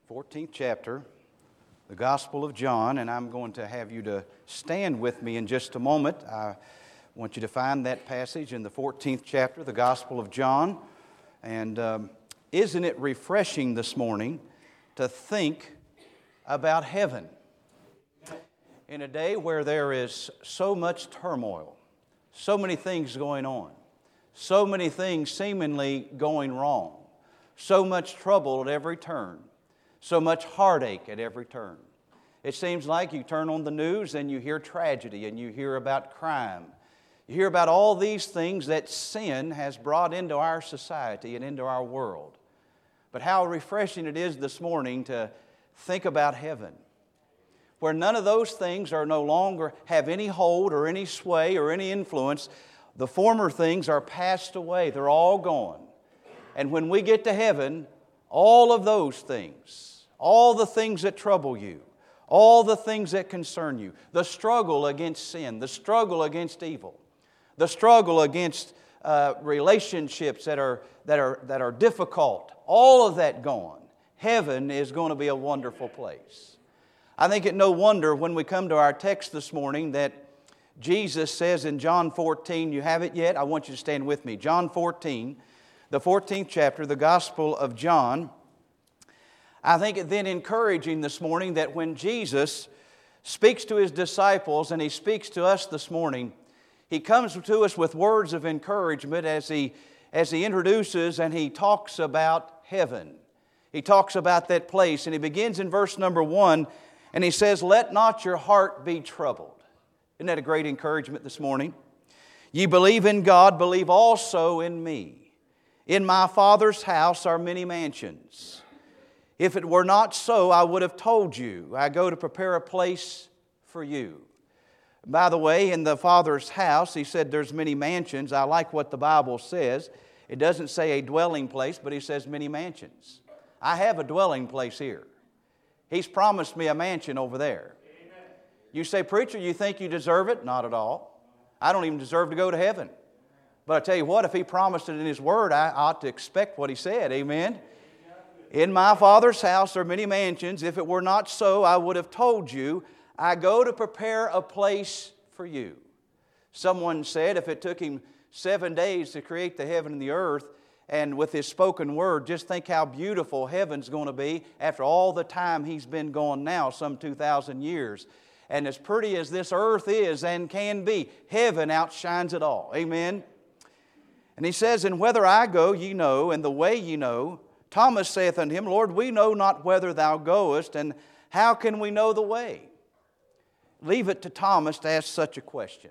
14th chapter, the Gospel of John, and I'm going to have you to stand with me in just a moment. I want you to find that passage in the 14th chapter, the Gospel of John. And isn't it refreshing this morning to think about heaven? In a day where there is so much turmoil, so many things going on, so many things seemingly going wrong, so much trouble at every turn, so much heartache at every turn. It seems like you turn on the news and you hear tragedy and you hear about crime. You hear about all these things that sin has brought into our society and into our world. But how refreshing it is this morning to think about heaven, where none of those things are no longer have any hold or any sway or any influence. The former things are passed away. They're all gone. And when we get to heaven, all of those things, all the things that trouble you, all the things that concern you, the struggle against sin, the struggle against evil, the struggle against relationships that are difficult, all of that gone. Heaven is going to be a wonderful place. I think it no wonder when we come to our text this morning that Jesus says in John 14, you have it yet? I want you to stand with me. John 14, the 14th chapter, the Gospel of John. I think it then encouraging this morning that when Jesus speaks to His disciples and He speaks to us this morning, He comes to us with words of encouragement as He introduces and He talks about heaven. He talks about that place, and He begins in verse number 1, and He says, "Let not your heart be troubled." Isn't that a great encouragement this morning? "Ye believe in God, believe also in me. In my Father's house are many mansions. If it were not so, I would have told you. I go to prepare a place for you." By the way, in the Father's house, He said there's many mansions. I like what the Bible says. It doesn't say a dwelling place, but He says many mansions. I have a dwelling place here. He's promised me a mansion over there. Amen. You say, "Preacher, you think you deserve it?" Not at all. I don't even deserve to go to heaven. But I tell you what, if He promised it in His Word, I ought to expect what He said. Amen? "In my Father's house are many mansions. If it were not so, I would have told you. I go to prepare a place for you." Someone said if it took Him 7 days to create the heaven and the earth, and with His spoken word, just think how beautiful heaven's going to be after all the time He's been gone now, some 2,000 years. And as pretty as this earth is and can be, heaven outshines it all. Amen? And He says, "And whether I go, ye know, and the way ye know. Thomas saith unto Him, Lord, we know not whither Thou goest, and how can we know the way?" Leave it to Thomas to ask such a question.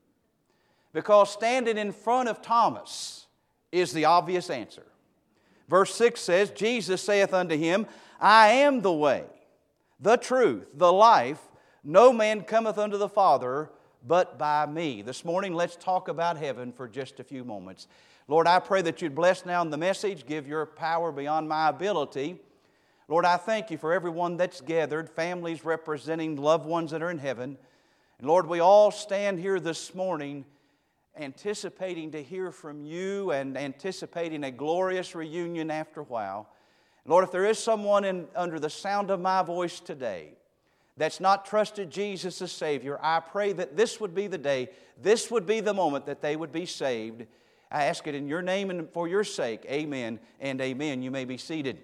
Because standing in front of Thomas is the obvious answer. Verse 6 says, "Jesus saith unto him, I am the way, the truth, the life. No man cometh unto the Father but by me." This morning, let's talk about heaven for just a few moments. Lord, I pray that You'd bless now in the message, give Your power beyond my ability. Lord, I thank You for everyone that's gathered, families representing loved ones that are in heaven. And Lord, we all stand here this morning anticipating to hear from You and anticipating a glorious reunion after a while. Lord, if there is someone under the sound of my voice today that's not trusted Jesus as Savior, I pray that this would be the day, this would be the moment that they would be saved. I ask it in Your name and for Your sake. Amen and amen. You may be seated.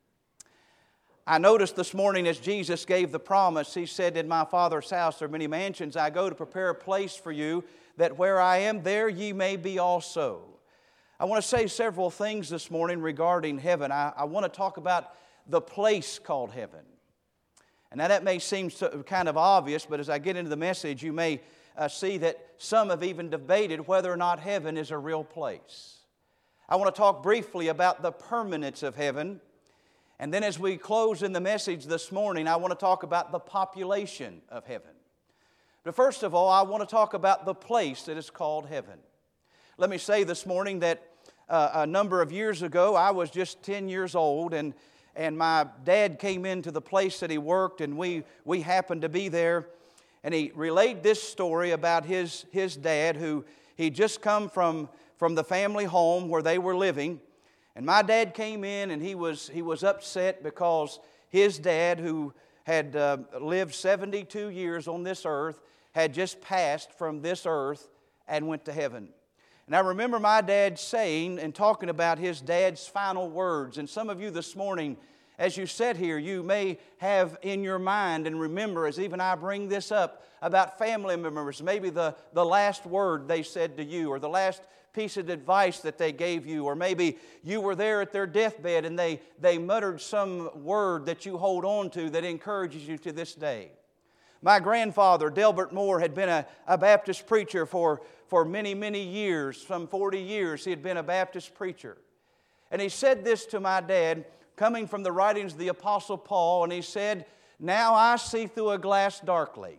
I noticed this morning as Jesus gave the promise, He said, "In my Father's house are many mansions. I go to prepare a place for you, that where I am, there ye may be also." I want to say several things this morning regarding heaven. I want to talk about the place called heaven. And now that may seem kind of obvious, but as I get into the message, you may see that some have even debated whether or not heaven is a real place. I want to talk briefly about the permanence of heaven. And then as we close in the message this morning, I want to talk about the population of heaven. But first of all, I want to talk about the place that is called heaven. Let me say this morning that a number of years ago, I was just 10 years old, and my dad came into the place that he worked, and we happened to be there. And he relayed this story about his dad, who he'd just come from the family home where they were living. And my dad came in, and he was upset because his dad, who had lived 72 years on this earth, had just passed from this earth and went to heaven. And I remember my dad saying and talking about his dad's final words. And some of you this morning, as you sit here, you may have in your mind and remember, as even I bring this up, about family members, maybe the last word they said to you, or the last piece of advice that they gave you, or maybe you were there at their deathbed and they muttered some word that you hold on to that encourages you to this day. My grandfather, Delbert Moore, had been a Baptist preacher for many, many years, some 40 years he had been a Baptist preacher. And he said this to my dad, coming from the writings of the Apostle Paul, and he said, "Now I see through a glass darkly,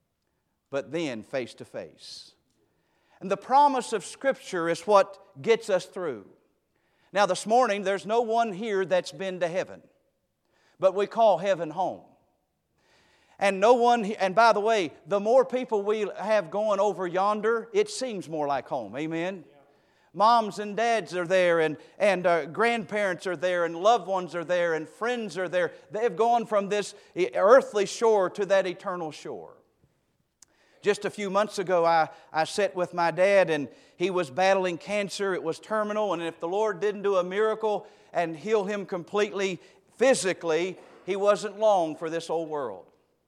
but then face to face." And the promise of Scripture is what gets us through. Now this morning, there's no one here that's been to heaven, but we call heaven home. And no one, and by the way, the more people we have going over yonder, it seems more like home. Amen? Yeah. Moms and dads are there, and grandparents are there, and loved ones are there, and friends are there. They've gone from this earthly shore to that eternal shore. Just a few months ago, I sat with my dad, and he was battling cancer. It was terminal, and if the Lord didn't do a miracle and heal him completely physically, he wasn't long for this old world.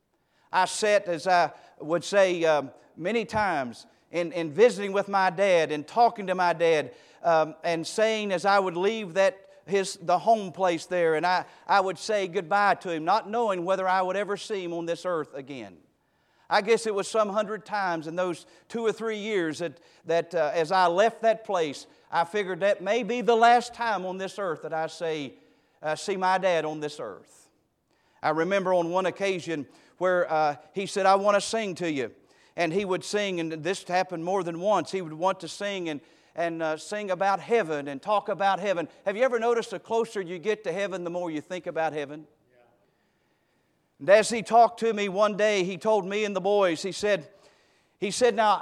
I sat, as I would say many times, in visiting with my dad and talking to my dad and saying as I would leave the home place there, and I would say goodbye to him, not knowing whether I would ever see him on this earth again. I guess it was some 100 times in those 2 or 3 years that as I left that place, I figured that may be the last time on this earth that I see my dad on this earth. I remember on one occasion where he said, "I want to sing to you." And he would sing, and this happened more than once. He would want to sing and sing about heaven and talk about heaven. Have you ever noticed the closer you get to heaven, the more you think about heaven? Yeah. And as he talked to me one day, he told me and the boys, he said, "Now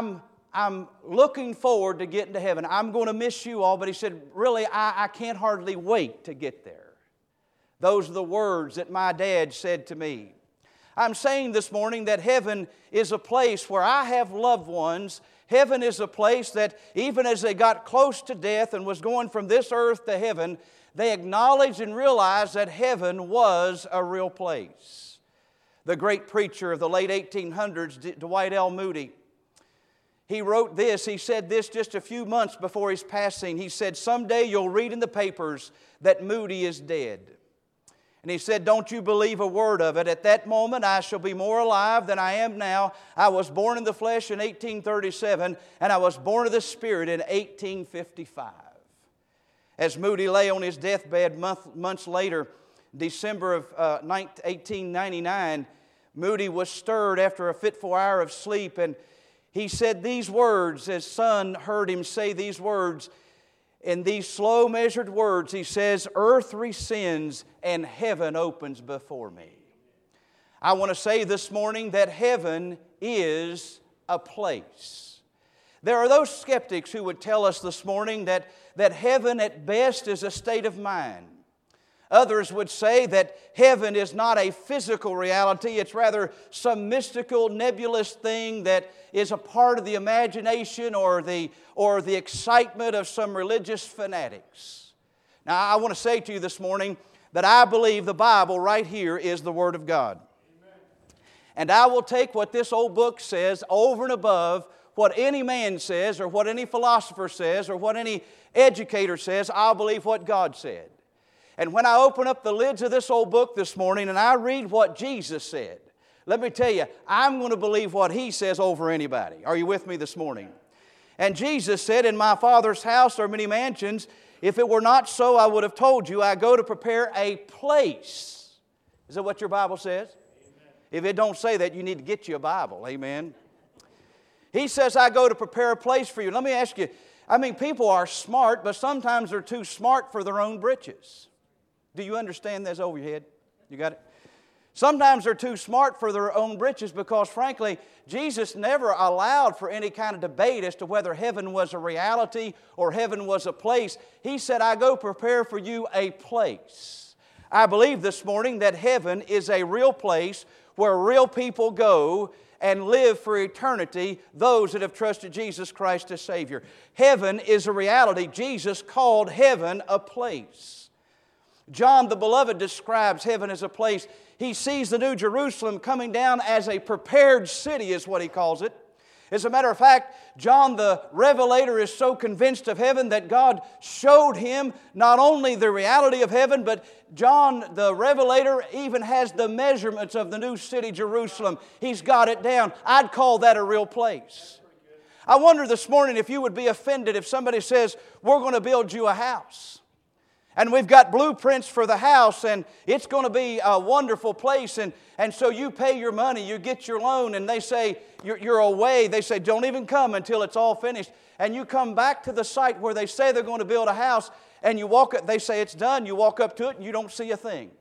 I'm looking forward to getting to heaven. I'm going to miss you all," but he said, "Really, I can't hardly wait to get there." Those are the words that my dad said to me. I'm saying this morning that heaven is a place where I have loved ones. Heaven is a place that even as they got close to death and was going from this earth to heaven, they acknowledged and realized that heaven was a real place. The great preacher of the late 1800s, Dwight L. Moody, he wrote this. He said this just a few months before his passing. He said, "Someday you'll read in the papers that Moody is dead." And he said, "Don't you believe a word of it. At that moment, I shall be more alive than I am now. I was born in the flesh in 1837, and I was born of the Spirit in 1855. As Moody lay on his deathbed months later, December of 1899, Moody was stirred after a fitful hour of sleep, and he said these words. His son heard him say these words. In these slow measured words, he says, "Earth rescinds and heaven opens before me." I want to say this morning that heaven is a place. There are those skeptics who would tell us this morning that heaven at best is a state of mind. Others would say that heaven is not a physical reality. It's rather some mystical, nebulous thing that is a part of the imagination or the excitement of some religious fanatics. Now, I want to say to you this morning that I believe the Bible right here is the Word of God. Amen. And I will take what this old book says over and above what any man says or what any philosopher says or what any educator says. I'll believe what God said. And when I open up the lids of this old book this morning and I read what Jesus said, let me tell you, I'm going to believe what He says over anybody. Are you with me this morning? And Jesus said, "In my Father's house are many mansions. If it were not so, I would have told you, I go to prepare a place." Is that what your Bible says? Amen. If it don't say that, you need to get you a Bible. Amen. He says, "I go to prepare a place for you." Let me ask you, people are smart, but sometimes they're too smart for their own britches. Do you understand this over your head? You got it? Sometimes they're too smart for their own britches because, frankly, Jesus never allowed for any kind of debate as to whether heaven was a reality or heaven was a place. He said, I go prepare for you a place. I believe this morning that heaven is a real place where real people go and live for eternity, those that have trusted Jesus Christ as Savior. Heaven is a reality. Jesus called heaven a place. John the Beloved describes heaven as a place. He sees the New Jerusalem coming down as a prepared city, is what he calls it. As a matter of fact, John the Revelator is so convinced of heaven that God showed him not only the reality of heaven, but John the Revelator even has the measurements of the new city, Jerusalem. He's got it down. I'd call that a real place. I wonder this morning if you would be offended if somebody says, we're going to build you a house. And we've got blueprints for the house, and it's going to be a wonderful place. And so you pay your money, you get your loan, and they say, you're away. They say, don't even come until it's all finished. And you come back to the site where they say they're going to build a house, and you walk up, they say it's done. You walk up to it, and you don't see a thing.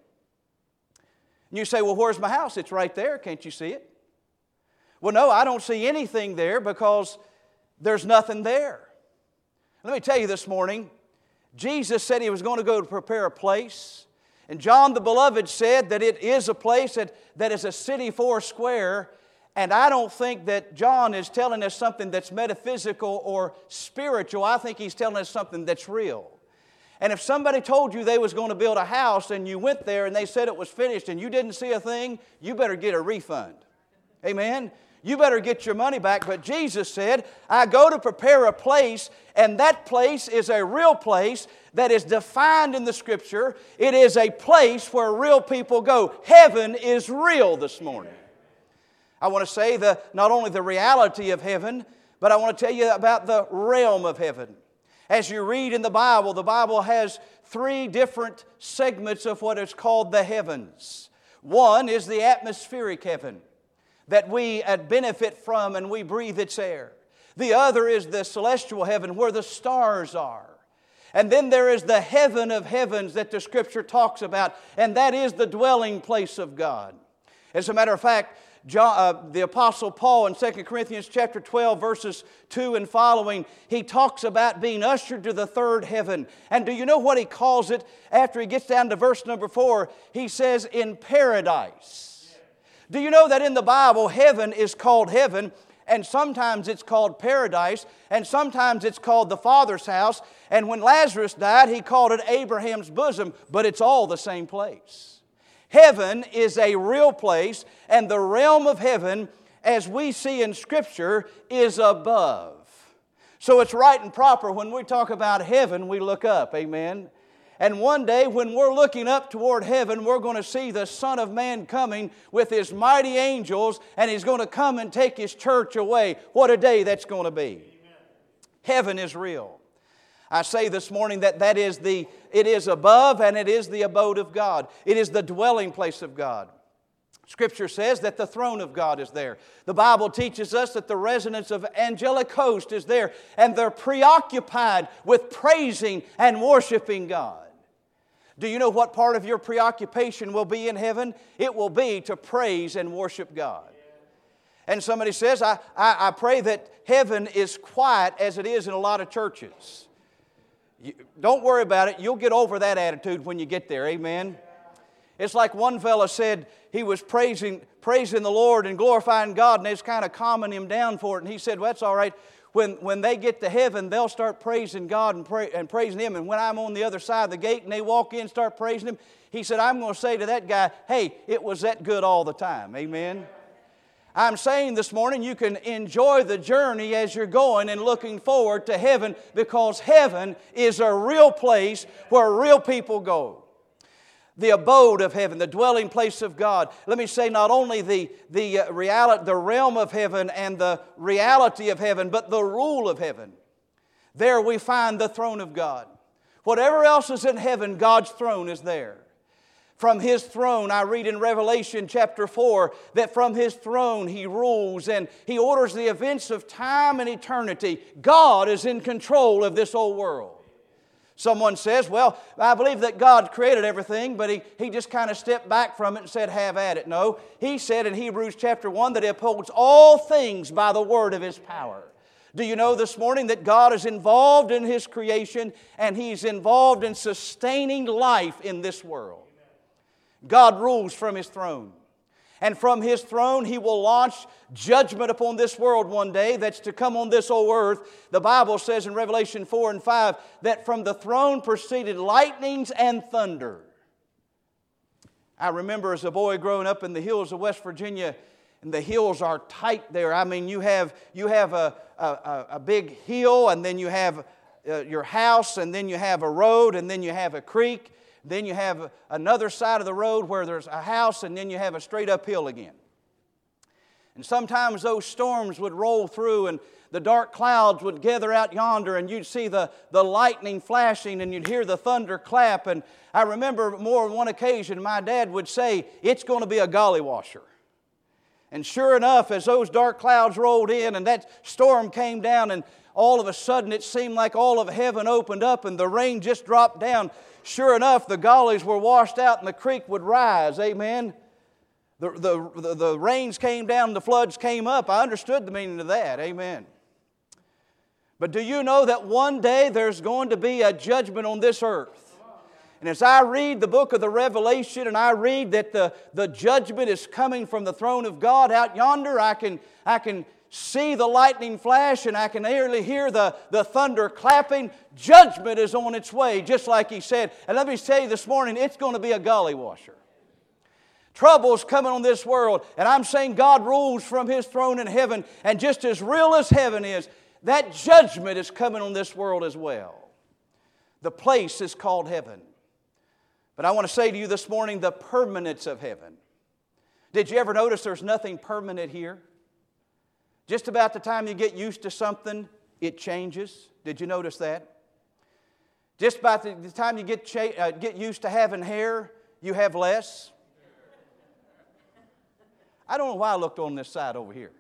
And you say, well, where's my house? It's right there. Can't you see it? Well, no, I don't see anything there because there's nothing there. Let me tell you this morning, Jesus said He was going to go to prepare a place. And John the Beloved said that it is a place that is a city four square. And I don't think that John is telling us something that's metaphysical or spiritual. I think he's telling us something that's real. And if somebody told you they was going to build a house and you went there and they said it was finished and you didn't see a thing, you better get a refund. Amen? You better get your money back. But Jesus said, I go to prepare a place, and that place is a real place that is defined in the Scripture. It is a place where real people go. Heaven is real this morning. I want to say not only the reality of heaven, but I want to tell you about the realm of heaven. As you read in the Bible has three different segments of what is called the heavens. One is the atmospheric heaven that we benefit from and we breathe its air. The other is the celestial heaven where the stars are. And then there is the heaven of heavens that the Scripture talks about, and that is the dwelling place of God. As a matter of fact, the Apostle Paul in 2 Corinthians chapter 12, verses 2 and following, he talks about being ushered to the third heaven. And do you know what he calls it? After he gets down to verse number 4, he says, in paradise. Do you know that in the Bible, heaven is called heaven, and sometimes it's called paradise, and sometimes it's called the Father's house, and when Lazarus died, he called it Abraham's bosom, but it's all the same place. Heaven is a real place, and the realm of heaven, as we see in Scripture, is above. So it's right and proper when we talk about heaven, we look up, amen? And one day when we're looking up toward heaven, we're going to see the Son of Man coming with His mighty angels, and He's going to come and take His church away. What a day that's going to be. Amen. Heaven is real. I say this morning that it is above and it is the abode of God. It is the dwelling place of God. Scripture says that the throne of God is there. The Bible teaches us that the residence of angelic host is there, and they're preoccupied with praising and worshiping God. Do you know what part of your preoccupation will be in heaven? It will be to praise and worship God. And somebody says, I pray that heaven is quiet as it is in a lot of churches. Don't worry about it. You'll get over that attitude when you get there. Amen? It's like one fellow said he was praising the Lord and glorifying God, and it's kind of calming him down for it. And he said, well, that's all right. When they get to heaven, they'll start praising God and praising Him. And when I'm on the other side of the gate and they walk in and start praising Him, he said, I'm going to say to that guy, hey, it was that good all the time. Amen? I'm saying this morning you can enjoy the journey as you're going and looking forward to heaven, because heaven is a real place where real people go. The abode of heaven, the dwelling place of God. Let me say not only the realm of heaven and the reality of heaven, but the rule of heaven. There we find the throne of God. Whatever else is in heaven, God's throne is there. From His throne, I read in Revelation chapter 4 that from His throne He rules and He orders the events of time and eternity. God is in control of this whole world. Someone says, well, I believe that God created everything, but He just kind of stepped back from it and said, have at it. No, He said in Hebrews chapter 1 that He upholds all things by the word of His power. Do you know this morning that God is involved in His creation and He's involved in sustaining life in this world? God rules from His throne. And from His throne He will launch judgment upon this world one day that's to come on this old earth. The Bible says in Revelation 4 and 5 that from the throne proceeded lightnings and thunder. I remember as a boy growing up in the hills of West Virginia, and the hills are tight there. I mean, you have a big hill, and then you have your house, and then you have a road, and then you have a creek. Then you have another side of the road where there's a house, and then you have a straight uphill again. And sometimes those storms would roll through, and the dark clouds would gather out yonder, and you'd see the lightning flashing, and you'd hear the thunder clap. And I remember more than one occasion my dad would say, it's going to be a golly washer. And sure enough, as those dark clouds rolled in and that storm came down, and all of a sudden it seemed like all of heaven opened up and the rain just dropped down. Sure enough, the gullies were washed out and the creek would rise. Amen. The rains came down, the floods came up. I understood the meaning of that. Amen. But do you know that one day there's going to be a judgment on this earth? And as I read the book of the Revelation and I read that the judgment is coming from the throne of God out yonder, I can see the lightning flash and I can nearly hear the thunder clapping. Judgment is on its way, just like He said. And let me tell you this morning, it's going to be a golly washer. Trouble's coming on this world, and I'm saying God rules from His throne in heaven, and just as real as heaven is, that judgment is coming on this world as well. The place is called heaven. But I want to say to you this morning, the permanence of heaven. Did you ever notice there's nothing permanent here? Just about the time you get used to something, it changes. Did you notice that? Just about the time you get used to having hair, you have less. I don't know why I looked on this side over here.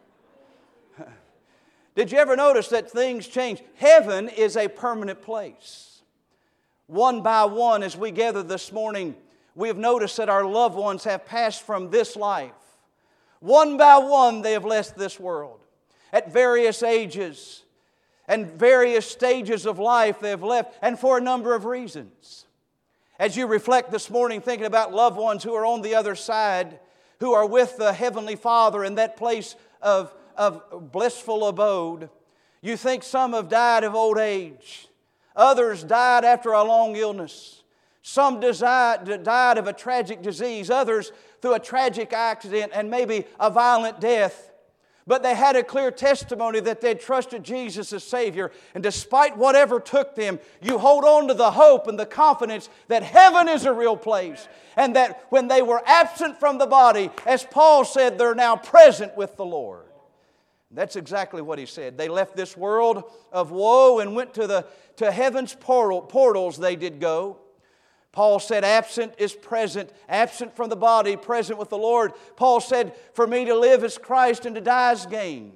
Did you ever notice that things change? Heaven is a permanent place. One by one, as we gather this morning, we have noticed that our loved ones have passed from this life. One by one, they have left this world. At various ages and various stages of life, they have left, and for a number of reasons. As you reflect this morning, thinking about loved ones who are on the other side, who are with the Heavenly Father in that place of blissful abode, you think some have died of old age. Others died after a long illness. Some died of a tragic disease. Others through a tragic accident and maybe a violent death. But they had a clear testimony that they trusted Jesus as Savior. And despite whatever took them, you hold on to the hope and the confidence that heaven is a real place. And that when they were absent from the body, as Paul said, they're now present with the Lord. That's exactly what he said. They left this world of woe and went to heaven's portals they did go. Paul said, absent is present, absent from the body, present with the Lord. Paul said, for me to live is Christ and to die is gain.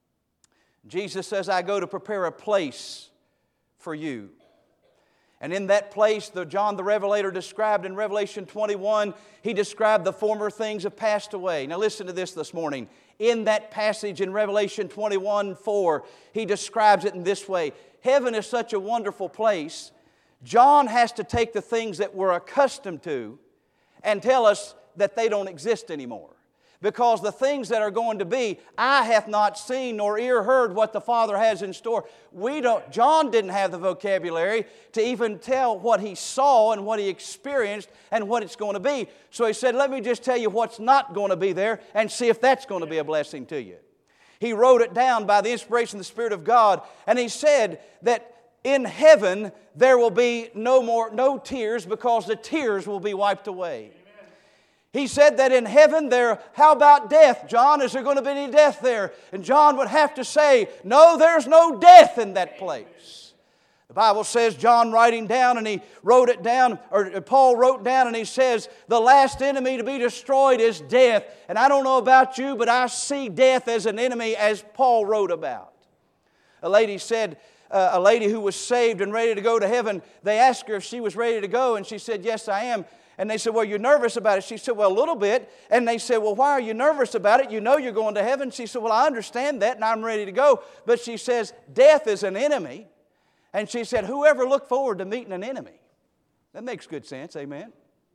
Jesus says, I go to prepare a place for you. And in that place, John the Revelator described in Revelation 21, he described the former things have passed away. Now listen to this morning. In that passage in Revelation 21:4, he describes it in this way. Heaven is such a wonderful place. John has to take the things that we're accustomed to and tell us that they don't exist anymore. Because the things that are going to be, eye hath not seen nor ear heard what the Father has in store. John didn't have the vocabulary to even tell what he saw and what he experienced and what it's going to be. So he said, let me just tell you what's not going to be there and see if that's going to be a blessing to you. He wrote it down by the inspiration of the Spirit of God, and he said that in heaven there will be no tears because the tears will be wiped away. He said that in heaven how about death? John, is there going to be any death there? And John would have to say, no, there's no death in that place. The Bible says, John writing down, and he wrote it down, or Paul wrote down, and he says, the last enemy to be destroyed is death. And I don't know about you, but I see death as an enemy as Paul wrote about. A lady said, a lady who was saved and ready to go to heaven. They asked her if she was ready to go, and she said, "Yes, I am." And they said, "Well, you're nervous about it." She said, "Well, a little bit." And they said, "Well, why are you nervous about it? You know you're going to heaven." She said, "Well, I understand that, and I'm ready to go." But she says, "Death is an enemy." And she said, "Whoever looked forward to meeting an enemy?" That makes good sense, amen?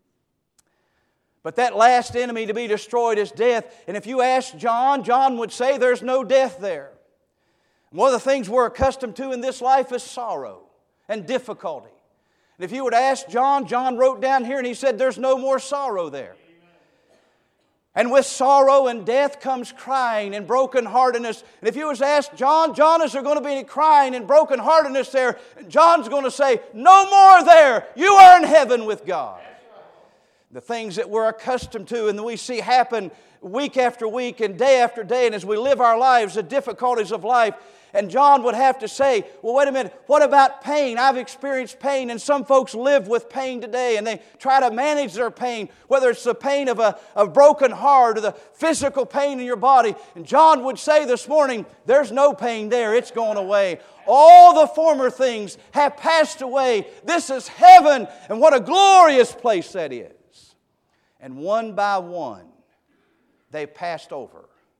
But that last enemy to be destroyed is death. And if you ask John, John would say there's no death there. One of the things we're accustomed to in this life is sorrow and difficulty. And if you were to ask John, John wrote down here and he said there's no more sorrow there. And with sorrow and death comes crying and brokenheartedness. And if you was to ask John, "John, is there going to be any crying and brokenheartedness there?" John's going to say, "No more there. You are in heaven with God." The things that we're accustomed to and that we see happen week after week and day after day, and as we live our lives, the difficulties of life. And John would have to say, "Well, wait a minute, what about pain? I've experienced pain," and some folks live with pain today, and they try to manage their pain, whether it's the pain of a broken heart or the physical pain in your body. And John would say this morning, there's no pain there, it's gone away. All the former things have passed away. This is heaven, and what a glorious place that is. And one by one, they passed over.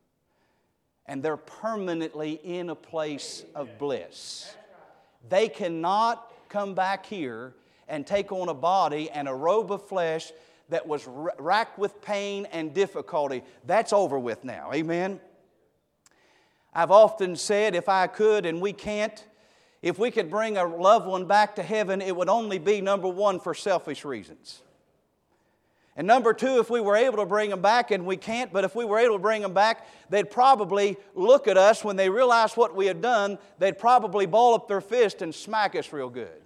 And they're permanently in a place of bliss. They cannot come back here and take on a body and a robe of flesh that was racked with pain and difficulty. That's over with now. Amen? I've often said if I could, and we can't, if we could bring a loved one back to heaven, it would only be, number one, for selfish reasons. And number two, if we were able to bring them back, and we can't, but if we were able to bring them back, they'd probably look at us when they realize what we had done, they'd probably ball up their fist and smack us real good.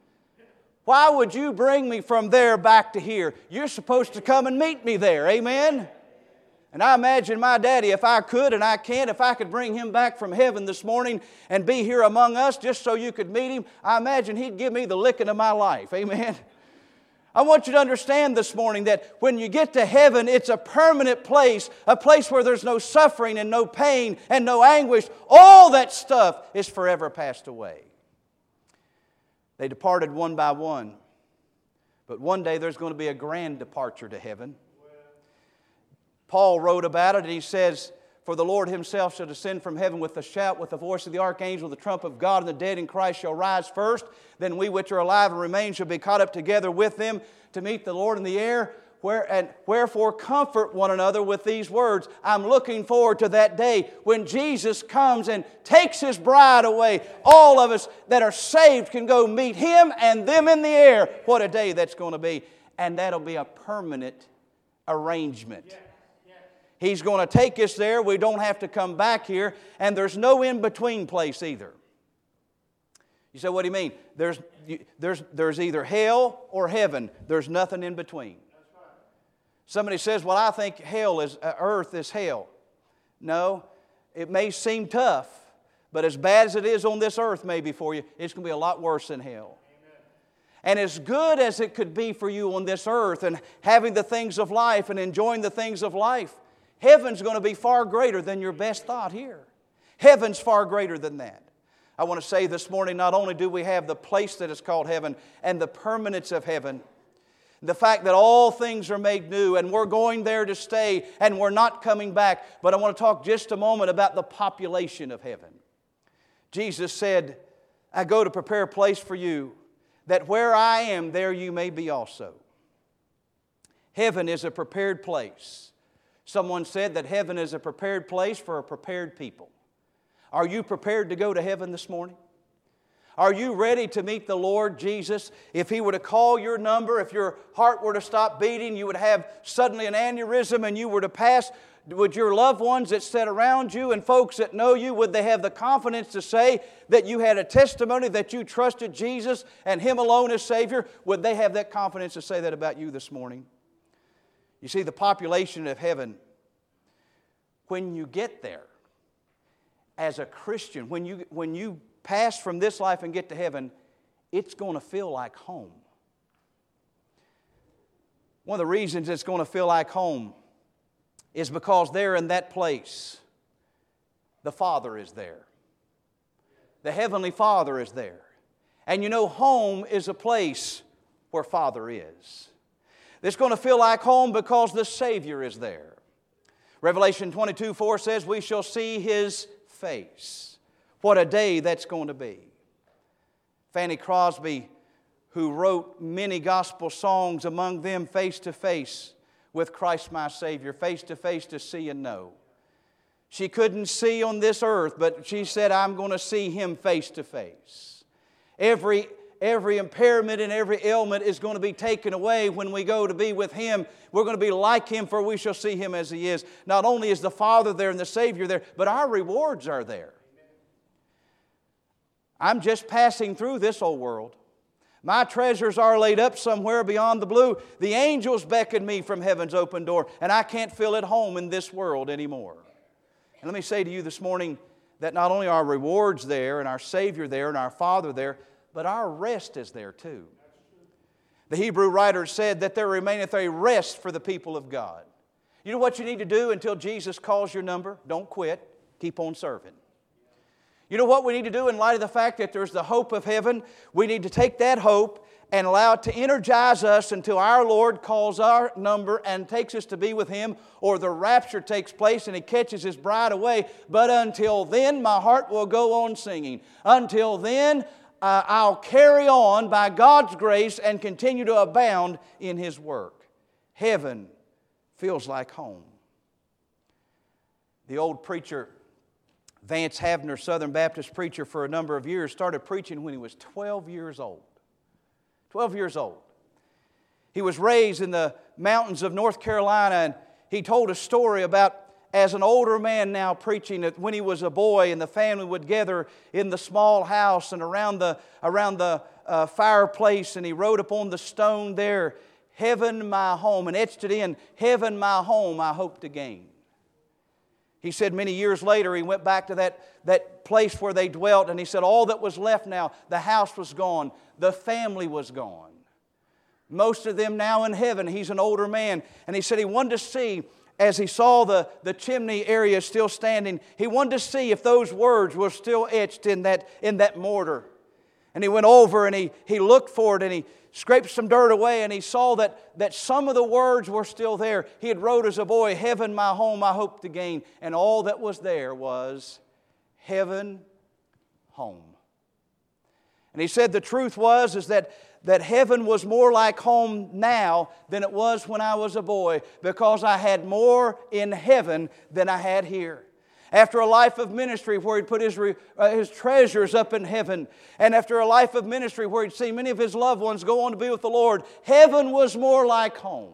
Why would you bring me from there back to here? You're supposed to come and meet me there, amen? And I imagine my daddy, if I could and I can't, if I could bring him back from heaven this morning and be here among us just so you could meet him, I imagine he'd give me the licking of my life, amen? I want you to understand this morning that when you get to heaven, it's a permanent place, a place where there's no suffering and no pain and no anguish. All that stuff is forever passed away. They departed one by one, but one day there's going to be a grand departure to heaven. Paul wrote about it and he says, "For the Lord Himself shall descend from heaven with a shout, with the voice of the archangel, the trump of God, and the dead in Christ shall rise first. Then we which are alive and remain shall be caught up together with them to meet the Lord in the air. Wherefore comfort one another with these words." I'm looking forward to that day when Jesus comes and takes His bride away. All of us that are saved can go meet Him and them in the air. What a day that's going to be. And that'll be a permanent arrangement. He's going to take us there. We don't have to come back here. And there's no in-between place either. You say, what do you mean? There's either hell or heaven. There's nothing in between. Somebody says, well, I think earth is hell. No, it may seem tough, but as bad as it is on this earth maybe for you, it's going to be a lot worse than hell. And as good as it could be for you on this earth and having the things of life and enjoying the things of life, heaven's going to be far greater than your best thought here. Heaven's far greater than that. I want to say this morning, not only do we have the place that is called heaven and the permanence of heaven, the fact that all things are made new and we're going there to stay and we're not coming back, but I want to talk just a moment about the population of heaven. Jesus said, "I go to prepare a place for you, that where I am, there you may be also." Heaven is a prepared place. Someone said that heaven is a prepared place for a prepared people. Are you prepared to go to heaven this morning? Are you ready to meet the Lord Jesus? If He were to call your number, if your heart were to stop beating, you would have suddenly an aneurysm and you were to pass, would your loved ones that sit around you and folks that know you, would they have the confidence to say that you had a testimony that you trusted Jesus and Him alone as Savior? Would they have that confidence to say that about you this morning? You see, the population of heaven, when you get there, as a Christian, when you pass from this life and get to heaven, it's going to feel like home. One of the reasons it's going to feel like home is because there in that place, the Father is there. The Heavenly Father is there. And you know, home is a place where Father is. It's going to feel like home because the Savior is there. Revelation 22:4 says, we shall see His face. What a day that's going to be. Fanny Crosby, who wrote many gospel songs, among them Face to Face with Christ my Savior, face to face to see and know. She couldn't see on this earth, but she said, I'm going to see Him face to face. Every impairment and every ailment is going to be taken away when we go to be with Him. We're going to be like Him, for we shall see Him as He is. Not only is the Father there and the Savior there, but our rewards are there. I'm just passing through this old world. My treasures are laid up somewhere beyond the blue. The angels beckon me from heaven's open door, and I can't feel at home in this world anymore. And let me say to you this morning that not only are our rewards there, and our Savior there, and our Father there, but our rest is there too. The Hebrew writer said that there remaineth a rest for the people of God. You know what you need to do until Jesus calls your number? Don't quit. Keep on serving. You know what we need to do in light of the fact that there's the hope of heaven? We need to take that hope and allow it to energize us until our Lord calls our number and takes us to be with Him, or the rapture takes place and He catches His bride away. But until then, my heart will go on singing. Until then, I'll carry on by God's grace and continue to abound in His work. Heaven feels like home. The old preacher, Vance Havner, Southern Baptist preacher for a number of years, started preaching when he was 12 years old. 12 years old. He was raised in the mountains of North Carolina, and he told a story about, as an older man now preaching, that when he was a boy and the family would gather in the small house and around the fireplace, and he wrote upon the stone there, "Heaven my home," and etched it in, "Heaven my home I hope to gain." He said many years later he went back to that place where they dwelt, and he said all that was left now, the house was gone, the family was gone. Most of them now in heaven. He's an older man, and he said he wanted to see, as he saw the chimney area still standing, he wanted to see if those words were still etched in that mortar. And he went over and he looked for it, and he scraped some dirt away, and he saw that some of the words were still there. He had wrote as a boy, "Heaven my home I hope to gain," and all that was there was heaven home. And he said the truth was that heaven was more like home now than it was when I was a boy, because I had more in heaven than I had here. After a life of ministry where he'd put his treasures up in heaven, and after a life of ministry where he'd seen many of his loved ones go on to be with the Lord, heaven was more like home.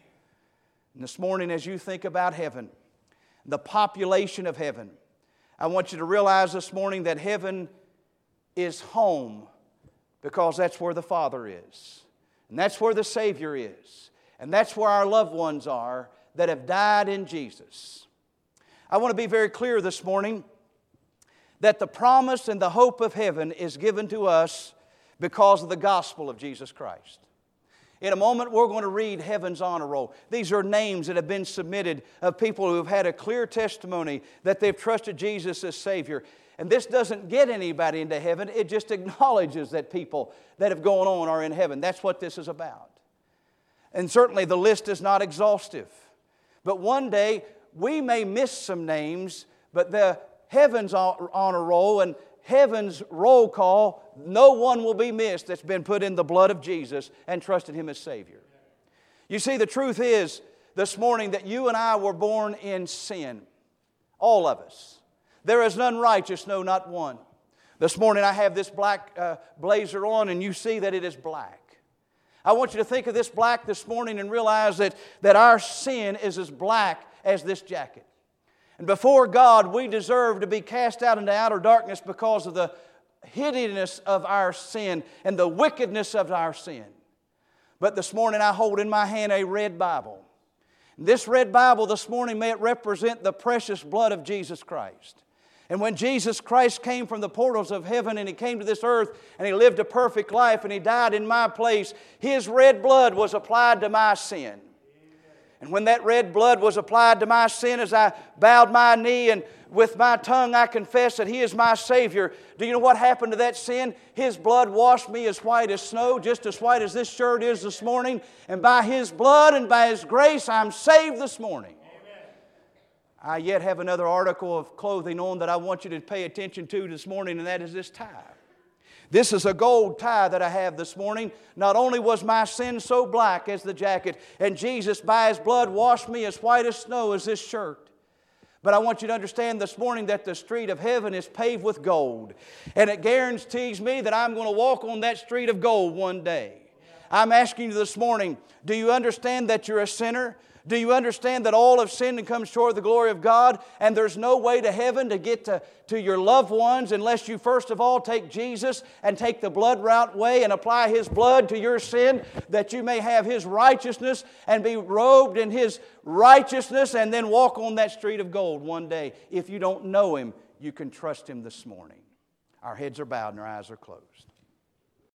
And this morning, as you think about heaven, the population of heaven, I want you to realize this morning that heaven is home, because that's where the Father is. And that's where the Savior is. And that's where our loved ones are that have died in Jesus. I want to be very clear this morning that the promise and the hope of heaven is given to us because of the gospel of Jesus Christ. In a moment, we're going to read Heaven's Honor Roll. These are names that have been submitted of people who have had a clear testimony that they've trusted Jesus as Savior. And this doesn't get anybody into heaven. It just acknowledges that people that have gone on are in heaven. That's what this is about. And certainly the list is not exhaustive. But one day, we may miss some names, but the Heaven's Honor Roll and Heaven's roll call, no one will be missed that's been put in the blood of Jesus and trusted Him as Savior. You see, the truth is this morning that you and I were born in sin. All of us. There is none righteous, no, not one. This morning I have this black blazer on, and you see that it is black. I want you to think of this black this morning and realize that our sin is as black as this jacket. And before God, we deserve to be cast out into outer darkness because of the hideousness of our sin and the wickedness of our sin. But this morning I hold in my hand a red Bible. This red Bible this morning, may it represent the precious blood of Jesus Christ. And when Jesus Christ came from the portals of heaven and He came to this earth and He lived a perfect life and He died in my place, His red blood was applied to my sin. And when that red blood was applied to my sin, as I bowed my knee and with my tongue I confessed that He is my Savior, do you know what happened to that sin? His blood washed me as white as snow, just as white as this shirt is this morning. And by His blood and by His grace, I'm saved this morning. Amen. I yet have another article of clothing on that I want you to pay attention to this morning, and that is this tie. This is a gold tie that I have this morning. Not only was my sin so black as the jacket, and Jesus by His blood washed me as white as snow as this shirt, but I want you to understand this morning that the street of heaven is paved with gold. And it guarantees me that I'm going to walk on that street of gold one day. I'm asking you this morning, do you understand that you're a sinner? Do you understand that all have sinned and come short of the glory of God? And there's no way to heaven to get to your loved ones unless you first of all take Jesus and take the blood route way and apply His blood to your sin, that you may have His righteousness and be robed in His righteousness and then walk on that street of gold one day. If you don't know Him, you can trust Him this morning. Our heads are bowed and our eyes are closed.